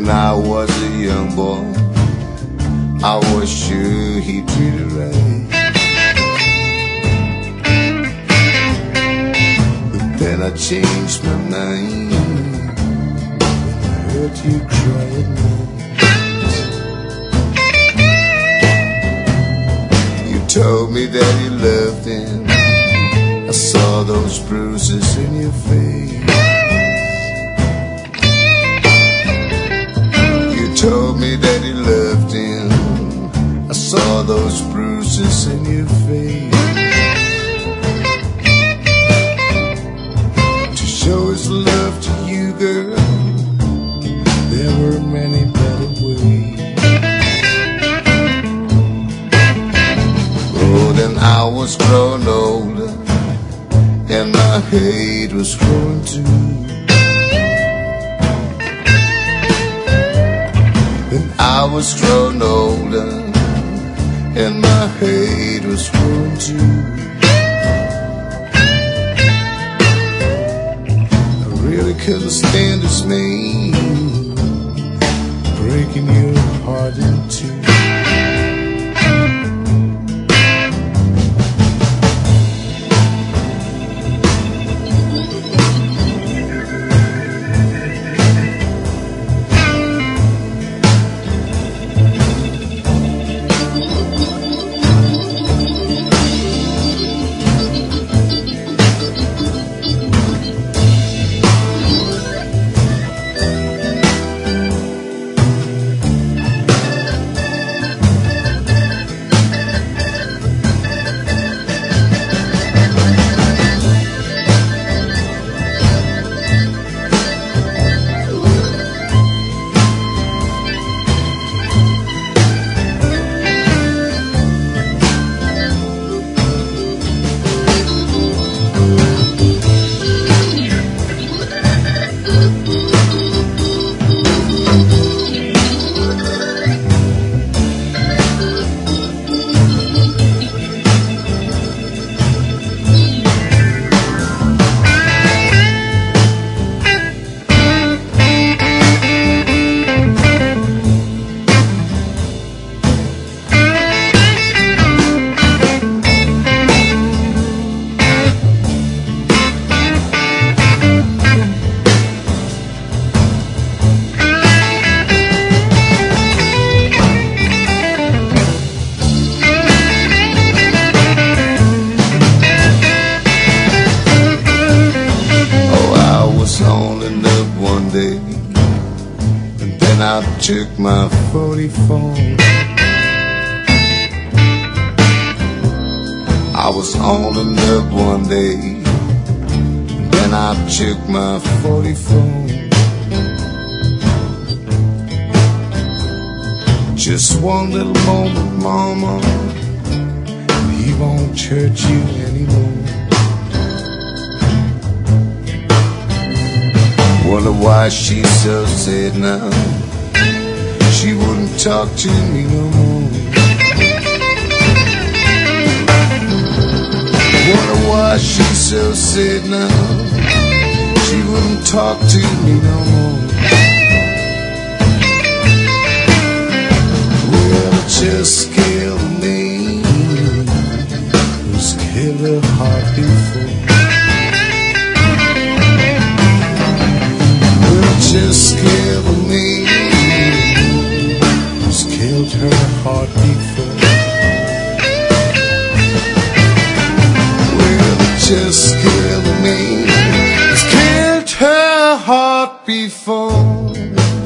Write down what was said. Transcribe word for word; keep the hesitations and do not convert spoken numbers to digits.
when I was a young boy, I was sure he treated right. But then I changed my mind when I heard you cry at night. You told me that you loved him. I saw those bruises in your face. You told me that you loved him. I saw those bruises in your face. To show his love to you, girl, there were many better ways. Oh, then I was growing older, and my hate was growing too. Then I was growing older, and my hate was growing too. I really couldn't stand this man breaking your heart in two. I took my forty-four. I was on the nub one day, then I took my forty-four. Just one little moment, mama, he won't hurt you anymore. Wonder why she's so sad now. She wouldn't talk to me no more. Wonder why she's so sad now. She wouldn't talk to me no more. Well, it just killed me. Who's killed her heart before? Just killed me, who's killed her heart before. Well, it just killed me, it's killed her heart before.